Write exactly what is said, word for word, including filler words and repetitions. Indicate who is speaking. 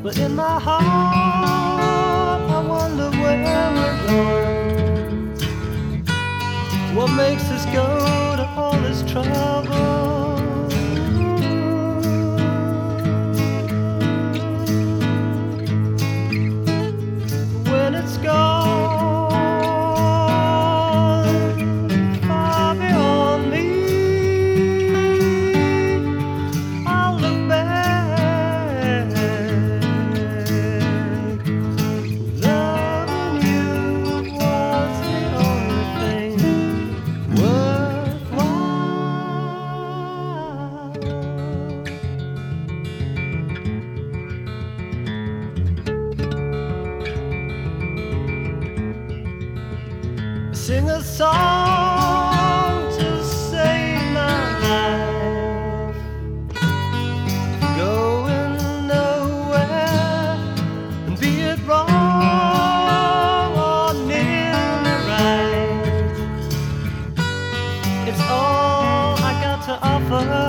Speaker 1: But in my heart I wonder where we're going. What makes us go to all this trouble? When it's gone far beyond me, I'll look back. Loving you was the only thing worthwhile. Sing a song to save my life, going nowhere, and be it wrong or nearly right. It's all I got to offer.